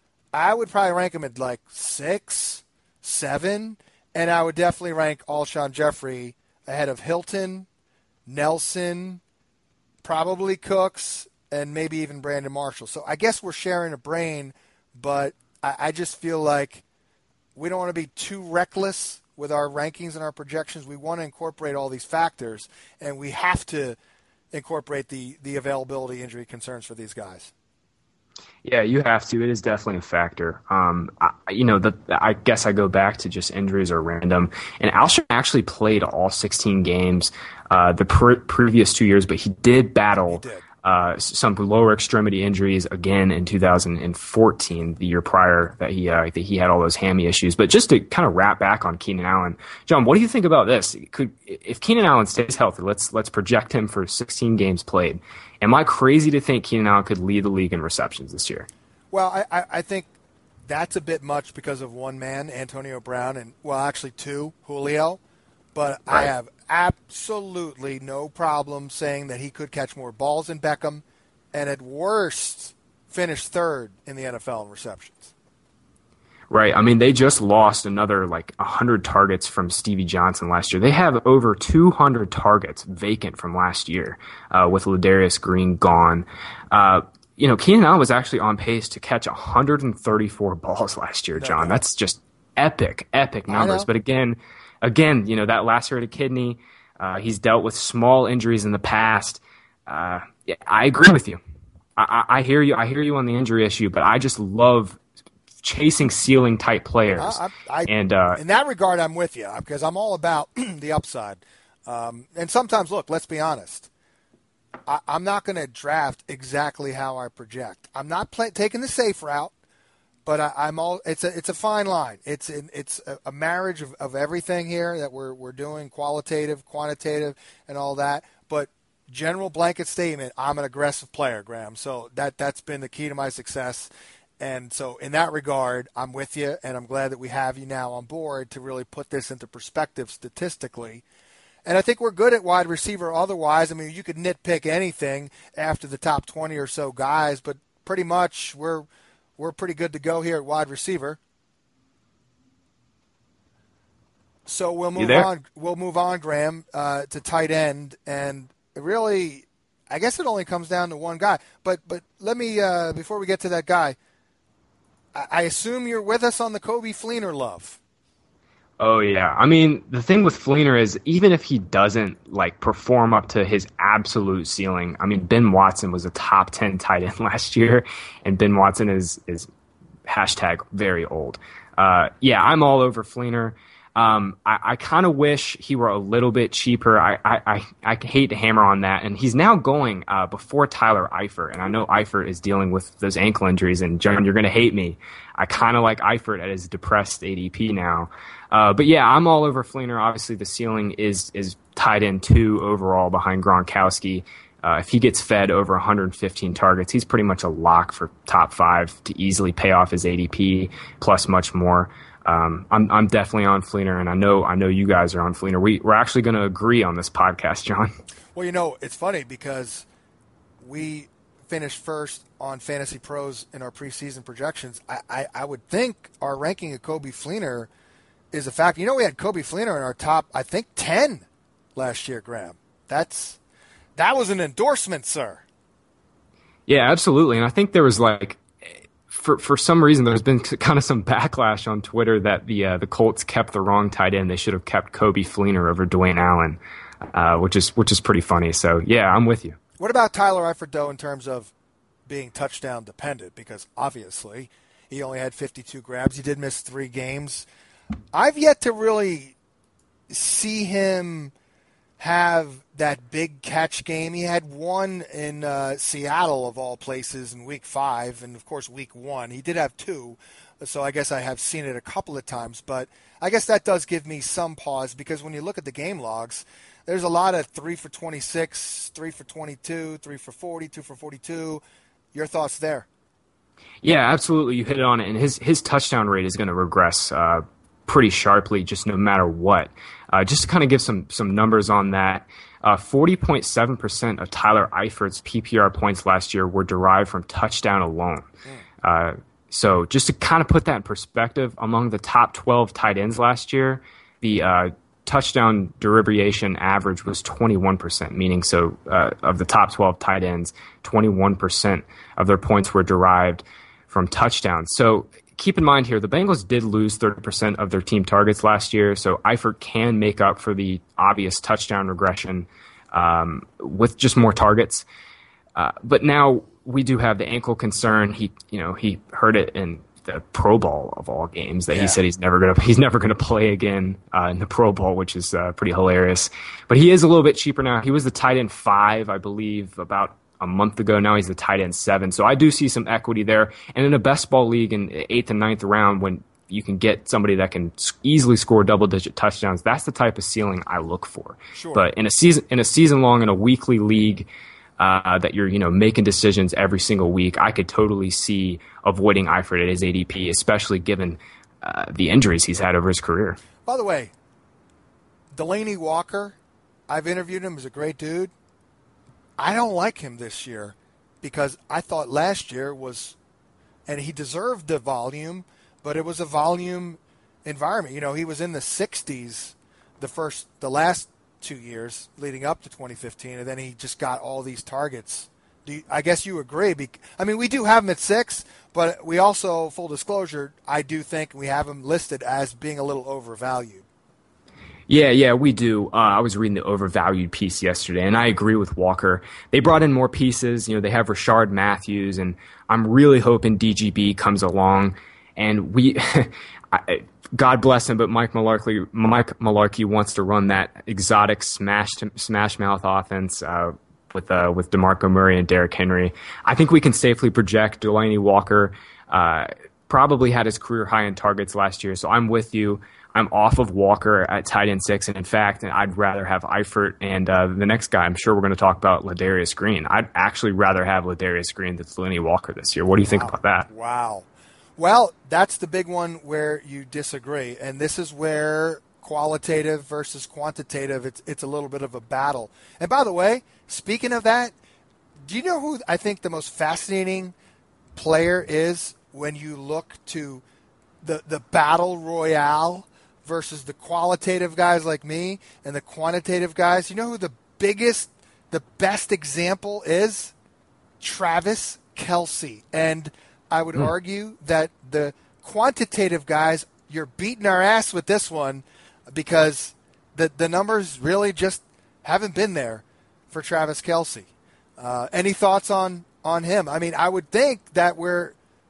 I would probably rank him at like six, seven, and I would definitely rank Alshon Jeffrey ahead of Hilton, Nelson, probably Cooks, and maybe even Brandon Marshall. So I guess we're sharing a brain, but I, I just feel like we don't want to be too reckless with our rankings and our projections. We want to incorporate all these factors, and we have to incorporate the, the availability injury concerns for these guys. Yeah, you have to. It is definitely a factor. Um, I, you know, the, I guess I go back to just injuries are random. And Alshon actually played all sixteen games uh, the pre- previous two years, but he did battle he did. Uh, some lower extremity injuries again in two thousand fourteen, the year prior that he uh, that he had all those hammy issues. But just to kind of wrap back on Keenan Allen, John, what do you think about this? Could if Keenan Allen stays healthy, let's let's project him for sixteen games played. Am I crazy to think Keenan Allen could lead the league in receptions this year? Well, I, I, I think that's a bit much because of one man, Antonio Brown, and well, actually two, Julio. But right. I have absolutely no problem saying that he could catch more balls than Beckham, and at worst, finish third in the N F L in receptions. Right. I mean, they just lost another like one hundred targets from Stevie Johnson last year. They have over two hundred targets vacant from last year uh, with Ladarius Green gone. Uh, you know, Keenan Allen was actually on pace to catch one hundred thirty-four balls last year, John. That's just epic, epic numbers. But again, again, you know, that lacerated kidney, uh, he's dealt with small injuries in the past. Uh, yeah, I agree with you. I, I, I hear you. I hear you on the injury issue, but I just love chasing ceiling type players. I, I, and uh, in that regard, I'm with you because I'm all about the upside. Um, and sometimes, look, let's be honest. I, I'm not going to draft exactly how I project. I'm not play, taking the safe route, but I, I'm all. It's a it's a fine line. It's it's a, a marriage of, of everything here that we're we're doing, qualitative, quantitative, and all that. But general blanket statement, I'm an aggressive player, Graham. So that that's been the key to my success. And so in that regard, I'm with you, and I'm glad that we have you now on board to really put this into perspective statistically. And I think we're good at wide receiver otherwise. I mean, you could nitpick anything after the top twenty or so guys, but pretty much we're we're pretty good to go here at wide receiver. So we'll move on. We'll move on, Graham, uh, to tight end, and really, I guess it only comes down to one guy. But but let me uh, before we get to that guy. I assume you're with us on the Coby Fleener love. Oh, yeah. I mean, the thing with Fleener is even if he doesn't like perform up to his absolute ceiling, I mean, Ben Watson was a top ten tight end last year, and Ben Watson is is hashtag very old. Uh, yeah, I'm all over Fleener. Um, I, I kind of wish he were a little bit cheaper. I, I, I, I hate to hammer on that. And he's now going uh, before Tyler Eifert. And I know Eifert is dealing with those ankle injuries. And, John, you're going to hate me. I kind of like Eifert at his depressed A D P now. Uh, but, yeah, I'm all over Fleener. Obviously, the ceiling is is tied in two overall behind Gronkowski. Uh, if he gets fed over one hundred fifteen targets, he's pretty much a lock for top five to easily pay off his A D P plus much more. Um, I'm I'm definitely on Fleener, and I know I know you guys are on Fleener. We we're actually going to agree on this podcast, John. Well, you know, it's funny because we finished first on Fantasy Pros in our preseason projections. I, I, I would think our ranking of Coby Fleener is a fact. You know, we had Coby Fleener in our top, I think, ten last year, Graham. That's that was an endorsement, sir. Yeah, absolutely, and I think there was like. For for some reason, there's been kind of some backlash on Twitter that the uh, the Colts kept the wrong tight end. They should have kept Coby Fleener over Dwayne Allen, uh, which is which is pretty funny. So yeah, I'm with you. What about Tyler Eifert, though, in terms of being touchdown dependent? Because obviously he only had fifty-two grabs. He did miss three games. I've yet to really see him have that big catch game. He had one in uh, Seattle, of all places, in week five, and, of course, week one. He did have two, so I guess I have seen it a couple of times. But I guess that does give me some pause because when you look at the game logs, there's a lot of three for twenty-six, three for twenty-two, three for forty, two for forty-two. Your thoughts there? Yeah, absolutely. You hit it on it, and his, his touchdown rate is going to regress uh, pretty sharply just no matter what. Uh, just to kind of give some some numbers on that, uh, forty point seven percent of Tyler Eifert's P P R points last year were derived from touchdown alone. Mm. Uh, so just to kind of put that in perspective, among the top twelve tight ends last year, the uh, touchdown derivation average was twenty-one percent, meaning so uh, of the top twelve tight ends, twenty-one percent of their points were derived from touchdowns. So keep in mind here, the Bengals did lose thirty percent of their team targets last year, so Eifert can make up for the obvious touchdown regression um, with just more targets. Uh, but now we do have the ankle concern. He, you know, he hurt it in the Pro Bowl of all games that yeah. he said he's never gonna he's never gonna play again uh, in the Pro Bowl, which is uh, pretty hilarious. But he is a little bit cheaper now. He was the tight end five, I believe, about a month ago. Now he's the tight end seven. So I do see some equity there. And in a best ball league in eighth and ninth round, when you can get somebody that can easily score double digit touchdowns, that's the type of ceiling I look for. Sure. But in a season, in a season long, in a weekly league, uh, that you're, you know, making decisions every single week, I could totally see avoiding Eifert at his A D P, especially given uh, the injuries he's had over his career. By the way, Delaney Walker, I've interviewed him. He's a great dude. I don't like him this year because I thought last year was, and he deserved the volume, but it was a volume environment. You know, he was in the sixties the first, the last two years leading up to twenty fifteen, and then he just got all these targets. Do you, I guess you agree. I mean, we do have him at six, but we also, full disclosure, I do think we have him listed as being a little overvalued. Yeah, yeah, we do. Uh, I was reading the overvalued piece yesterday, and I agree with Walker. They brought in more pieces. You know, they have Rashard Matthews, and I'm really hoping D G B comes along. And we, I, God bless him, but Mike Mularkey, Mike Mularkey wants to run that exotic smash smash mouth offense uh, with uh, with DeMarco Murray and Derrick Henry. I think we can safely project Delanie Walker uh, probably had his career high in targets last year. So I'm with you. I'm off of Walker at tight end six, and in fact, I'd rather have Eifert and uh, the next guy. I'm sure we're going to talk about Ladarius Green. I'd actually rather have Ladarius Green than Delanie Walker this year. What do you think wow. about that? Wow. Well, that's the big one where you disagree, and this is where qualitative versus quantitative, it's it's a little bit of a battle. And by the way, speaking of that, do you know who I think the most fascinating player is when you look to the the battle royale versus the qualitative guys like me and the quantitative guys? You know who the biggest, the best example is? Travis Kelce. And I would mm. argue that the quantitative guys, you're beating our ass with this one because the the numbers really just haven't been there for Travis Kelce. Uh, any thoughts on, on him? I mean, I would think that we're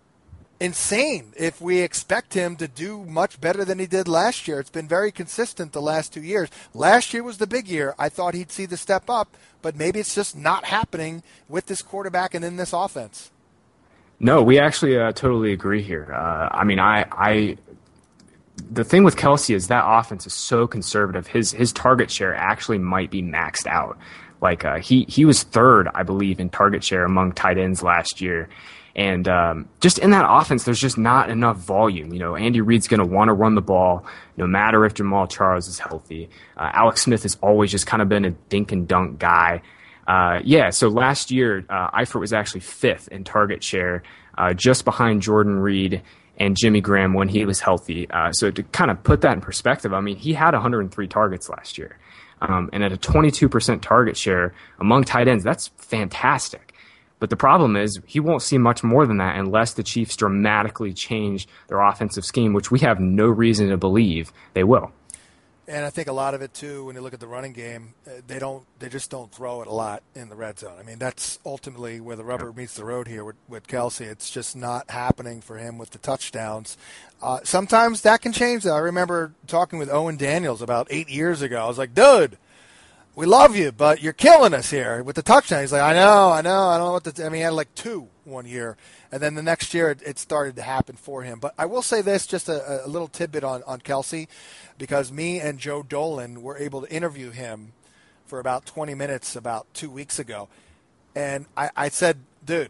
insane if we expect him to do much better than he did last year. It's been very consistent the last two years. Last year was the big year. I thought he'd see the step up, but maybe it's just not happening with this quarterback and in this offense. No, we actually uh, totally agree here. Uh, I mean, I, I, the thing with Kelce is that offense is so conservative. His his target share actually might be maxed out. Like uh, he he was third, I believe, in target share among tight ends last year. And um, just in that offense, there's just not enough volume. You know, Andy Reid's going to want to run the ball no matter if Jamal Charles is healthy. Uh, Alex Smith has always just kind of been a dink and dunk guy. Uh, yeah, so last year, uh, Eifert was actually fifth in target share, uh, just behind Jordan Reed and Jimmy Graham when he was healthy. Uh, so to kind of put that in perspective, I mean, he had one hundred three targets last year. Um, and at a twenty-two percent target share among tight ends, that's fantastic. But the problem is he won't see much more than that unless the Chiefs dramatically change their offensive scheme, which we have no reason to believe they will. And I think a lot of it too, when you look at the running game, they don't, they just don't throw it a lot in the red zone. I mean, that's ultimately where the rubber meets the road here with, with Kelce. It's just not happening for him with the touchdowns. Uh, sometimes that can change. Though. I remember talking with Owen Daniels about eight years ago. I was like, dude, we love you, but you're killing us here with the touchdown. He's like, I know, I know, I don't know what to. I mean, he had like two one year, and then the next year it, it started to happen for him. But I will say this, just a, a little tidbit on on Kelce, because me and Joe Dolan were able to interview him for about twenty minutes about two weeks ago, and I, I said, dude,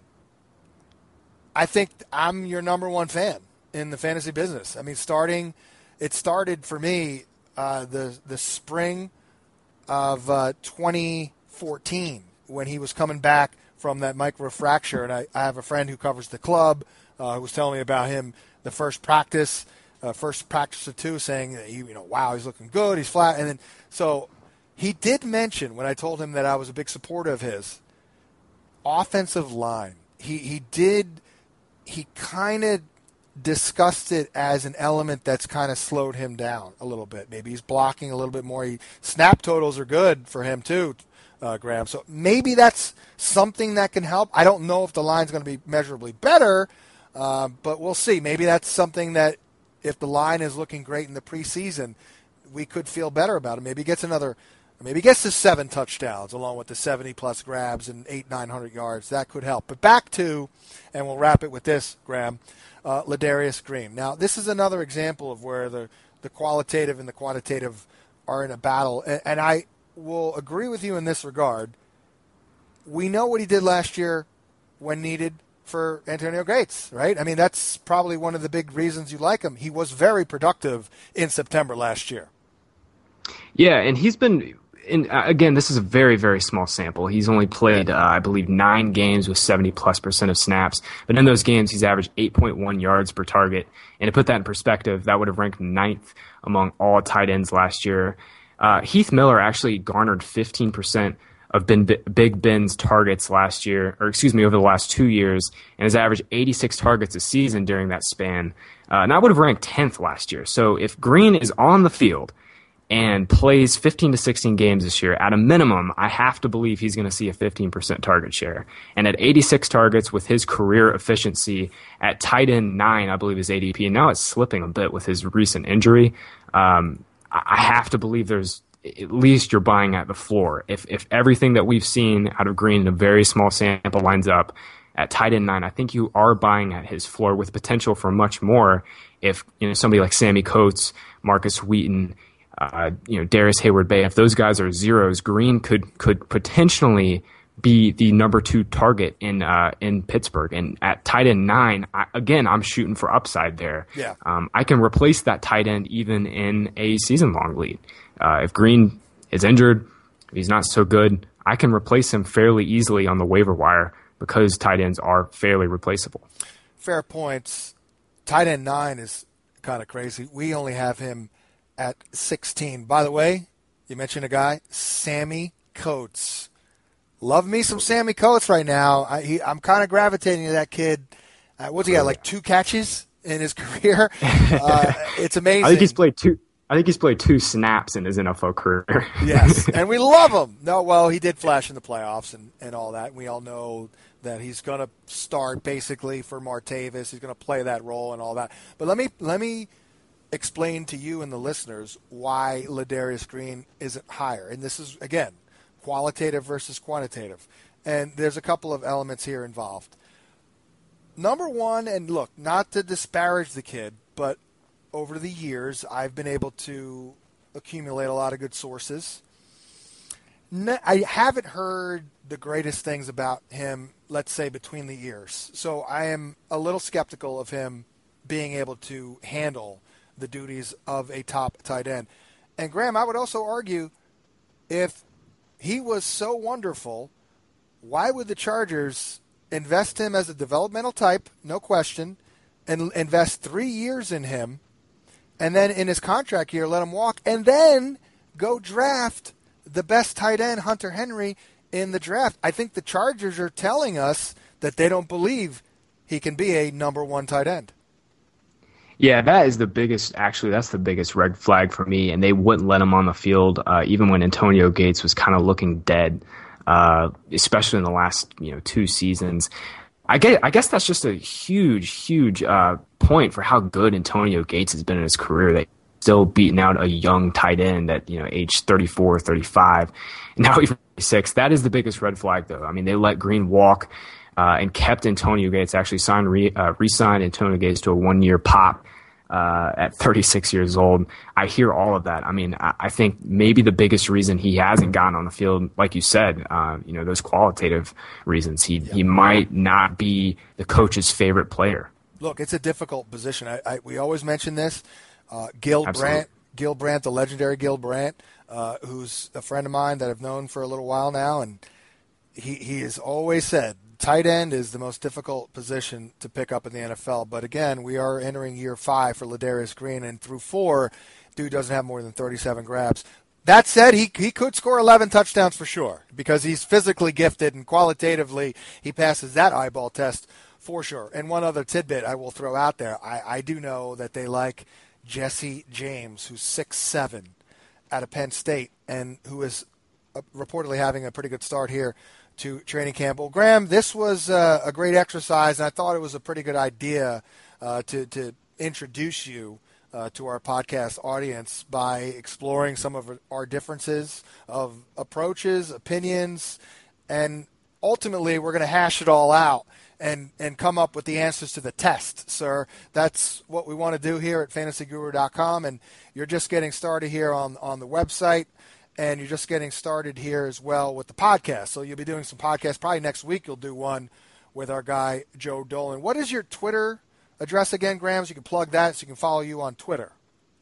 I think I'm your number one fan in the fantasy business. I mean, starting, it started for me uh, the the spring of uh, twenty fourteen when he was coming back from that microfracture. And I, I have a friend who covers the club uh, who was telling me about him the first practice, uh, first practice or two, saying that he, you know, wow, he's looking good, he's flat. And then so he did mention when I told him that I was a big supporter of his, offensive line. He he did he kind of discussed it as an element that's kind of slowed him down a little bit. Maybe he's blocking a little bit more. He, snap totals are good for him too, uh, Graham. So maybe that's something that can help. I don't know if the line's going to be measurably better, uh, but we'll see. Maybe that's something that if the line is looking great in the preseason, we could feel better about it. Maybe he gets another, maybe he gets to seven touchdowns along with the seventy-plus grabs and eight, nine hundred yards. That could help. But back to, and we'll wrap it with this, Graham, Uh, Ladarius Green. Now, this is another example of where the, the qualitative and the quantitative are in a battle, and, and I will agree with you in this regard. We know what he did last year when needed for Antonio Gates, right? I mean, that's probably one of the big reasons you like him. He was very productive in September last year. Yeah, and he's been and uh, again, this is a very, very small sample. He's only played, uh, I believe, nine games with seventy plus percent of snaps. But in those games, he's averaged eight point one yards per target. And to put that in perspective, that would have ranked ninth among all tight ends last year. Uh, Heath Miller actually garnered fifteen percent of ben, Big Ben's targets last year, or excuse me, over the last two years, and has averaged eighty-six targets a season during that span. Uh, and that would have ranked tenth last year. So if Green is on the field and plays fifteen to sixteen games this year, at a minimum, I have to believe he's going to see a fifteen percent target share. And at eighty-six targets with his career efficiency at tight end nine, I believe his A D P, and now it's slipping a bit with his recent injury, um, I have to believe there's at least you're buying at the floor. If if everything that we've seen out of Green in a very small sample lines up at tight end nine, I think you are buying at his floor with potential for much more if, you know, somebody like Sammy Coates, Marcus Wheaton, Uh, you know, Darius Hayward-Bay, if those guys are zeros, Green could could potentially be the number two target in uh, in Pittsburgh. And at tight end nine, I, again, I'm shooting for upside there. Yeah. Um, I can replace that tight end even in a season-long league. Uh, if Green is injured, if he's not so good, I can replace him fairly easily on the waiver wire because tight ends are fairly replaceable. Fair points. Tight end nine is kind of crazy. We only have him at sixteen. By the way, you mentioned a guy, Sammy Coates. Love me some Sammy Coates right now. I, he, I'm kind of gravitating to that kid. Uh, what's he got, like two catches in his career? Uh, it's amazing. I think he's played two. I think he's played two snaps in his N F L career. Yes, and we love him. No, well, he did flash in the playoffs and, and all that. We all know that he's going to start basically for Martavis. He's going to play that role and all that. But let me let me. explain to you and the listeners why Ladarius Green isn't higher. And this is, again, qualitative versus quantitative. And there's a couple of elements here involved. Number one, and look, not to disparage the kid, but over the years, I've been able to accumulate a lot of good sources. I haven't heard the greatest things about him, let's say, between the ears. So I am a little skeptical of him being able to handle the duties of a top tight end. And Graham, I would also argue, if he was so wonderful, why would the Chargers invest him as a developmental type, no question, and invest three years in him, and then in his contract year let him walk, and then go draft the best tight end, Hunter Henry, in the draft? I think the Chargers are telling us that they don't believe he can be a number one tight end. Yeah, that is the biggest, actually, that's the biggest red flag for me, and they wouldn't let him on the field uh, even when Antonio Gates was kind of looking dead, uh, especially in the last, you know, two seasons. I guess, I guess that's just a huge, huge uh, point for how good Antonio Gates has been in his career, that he's still beating out a young tight end at, you know, age thirty-four, thirty-five, and now even thirty-six. That is the biggest red flag, though. I mean, they let Green walk. Uh, and kept Antonio Gates, actually signed re, uh, re-signed Antonio Gates to a one-year pop uh, at thirty-six years old. I hear all of that. I mean, I, I think maybe the biggest reason he hasn't gotten on the field, like you said, uh, you know, those qualitative reasons. He yeah. he might not be the coach's favorite player. Look, it's a difficult position. I, I, we always mention this. Uh, Gil Absolutely. Brandt, Gil Brandt, the legendary Gil Brandt, uh, who's a friend of mine that I've known for a little while now, and he he has always said, tight end is the most difficult position to pick up in the N F L. But again, we are entering year five for Ladarius Green, and through four, dude doesn't have more than thirty-seven grabs. That said, he he could score eleven touchdowns for sure because he's physically gifted, and qualitatively he passes that eyeball test for sure. And one other tidbit I will throw out there, I, I do know that they like Jesse James, who's six seven out of Penn State and who is reportedly having a pretty good start here to training camp. Well, Graham, this was uh, a great exercise, and I thought it was a pretty good idea uh, to, to introduce you uh, to our podcast audience by exploring some of our differences of approaches, opinions, and ultimately we're going to hash it all out and, and come up with the answers to the test, sir. That's what we want to do here at fantasy guru dot com, and you're just getting started here on, on the website. And you're just getting started here as well with the podcast. So you'll be doing some podcasts. Probably next week you'll do one with our guy, Joe Dolan. What is your Twitter address again, Graham? So you can plug that so you can follow you on Twitter.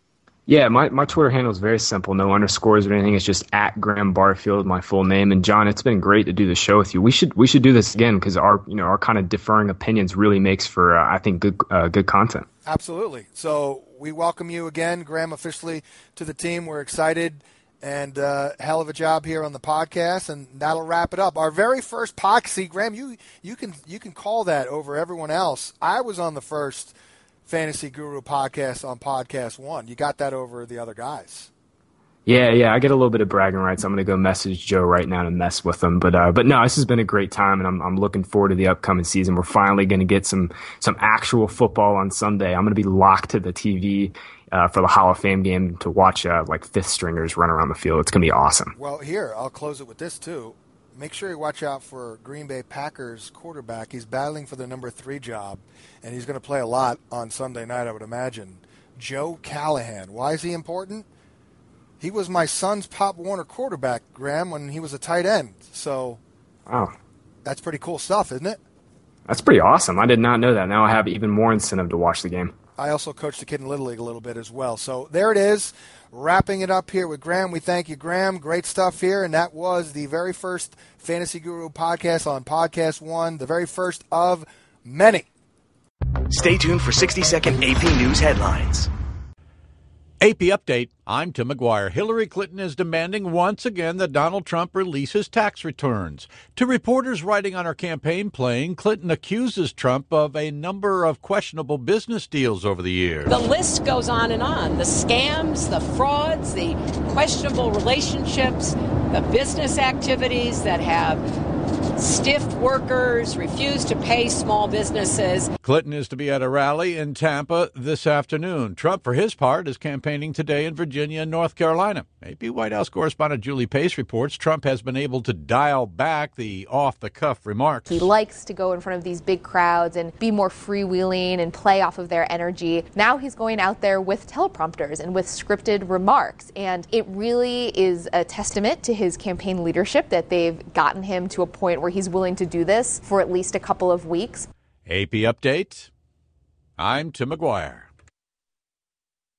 Yeah, my, my Twitter handle is very simple. No underscores or anything. It's just at Graham Barfield, my full name. And John, it's been great to do the show with you. We should we should do this again because our you know our kind of differing opinions really makes for uh, I think good uh, good content. Absolutely. So we welcome you again, Graham, officially to the team. We're excited, and uh, hell of a job here on the podcast, and that'll wrap it up. Our very first podcast. See, Graham, you you can you can call that over everyone else. I was on the first Fantasy Guru podcast on Podcast One. You got that over the other guys. Yeah, yeah, I get a little bit of bragging rights. I'm going to go message Joe right now to mess with him. But uh, but no, this has been a great time, and I'm I'm looking forward to the upcoming season. We're finally going to get some some actual football on Sunday. I'm going to be locked to the T V uh, for the Hall of Fame game to watch uh, like fifth stringers run around the field. It's going to be awesome. Well, here, I'll close it with this too. Make sure you watch out for Green Bay Packers quarterback. He's battling for the number three job, and he's going to play a lot on Sunday night, I would imagine. Joe Callahan. Why is he important? He was my son's Pop Warner quarterback, Graham, when he was a tight end. So wow, that's pretty cool stuff, isn't it? That's pretty awesome. I did not know that. Now I have even more incentive to watch the game. I also coached the kid in Little League a little bit as well. So there it is. Wrapping it up here with Graham. We thank you, Graham. Great stuff here. And that was the very first Fantasy Guru podcast on Podcast One, the very first of many. Stay tuned for sixty-second A P News headlines. A P Update, I'm Tim McGuire. Hillary Clinton is demanding once again that Donald Trump release his tax returns. To reporters writing on her campaign plane, Clinton accuses Trump of a number of questionable business deals over the years. The list goes on and on. The scams, the frauds, the questionable relationships, the business activities that have stiffed workers, refused to pay small businesses. Clinton is to be at a rally in Tampa this afternoon. Trump, for his part, is campaigning today in Virginia and North Carolina. A P White House correspondent Julie Pace reports Trump has been able to dial back the off-the-cuff remarks. He likes to go in front of these big crowds and be more freewheeling and play off of their energy. Now he's going out there with teleprompters and with scripted remarks. And it really is a testament to his campaign leadership that they've gotten him to a point where he's willing to do this for at least a couple of weeks. A P Update, I'm Tim McGuire.